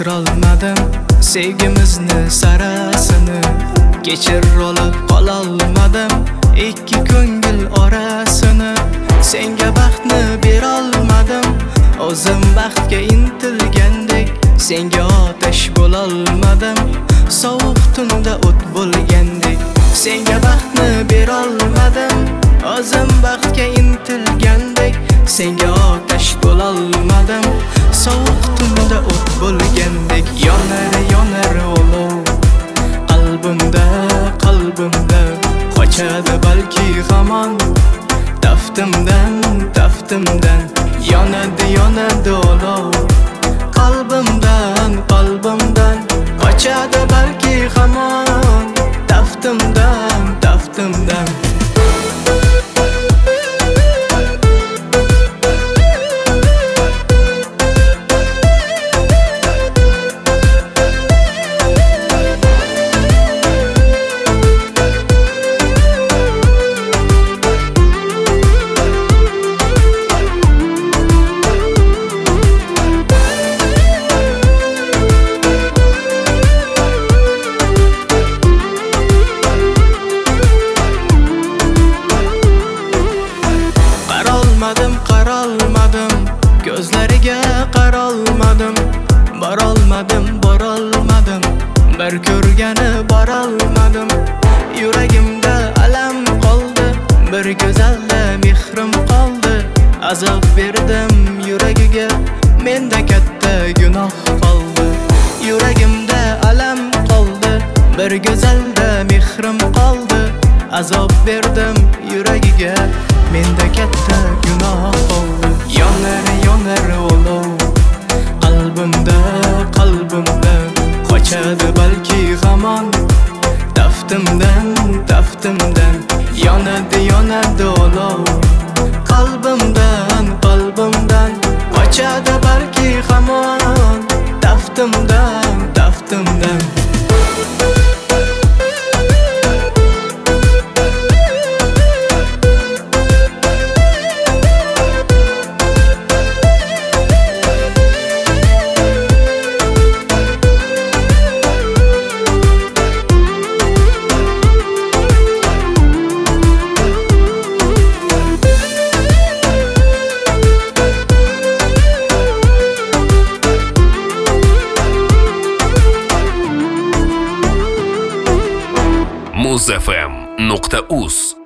asrolmadim sevgimizni sarasini, kechir olib qololmadim ikki ko'ngil orasini. Senga baxtni berolmadim, o'zim baxtga intilgandek, senga otash bo'lolmadim, sovuq tunda o't bo'lgandek. Senga baxtni berolmadim, o'zim baxtga intilgandek, senga otash bo'lolmadim, sovuq tunda o't bo'lgandek. Yonar yonar olov qalbimda, qalbimda qochadi balki hamon taftimdan, taftimdan. Yonadi yonadi olov qalbimdan, qalbimdan qochadi balki hamon taftimdan, taftimdan. Qarolmadim, ko'zlariga qarolmadim, borolmadim, borolmadim, bir ko'rgani borolmadim. Yuragimda alam qoldi, bir go'zalda mehrim qoldi. Azob berdim yuragiga, menda katta gunoh qoldi. Yuragimda alam qoldi, bir go'zalda mehrim qoldi. Azob berdim yuragiga, menda katta gunoh qoldi. Yonar yonar olov qalbimda, qalbimda qochadi balki hamon taftimdan, taftimdan. Yonadi yonadi olov qalbimdan, qalbimdan qochadi balki hamon taftimdan, taftimdan. muzfm.uz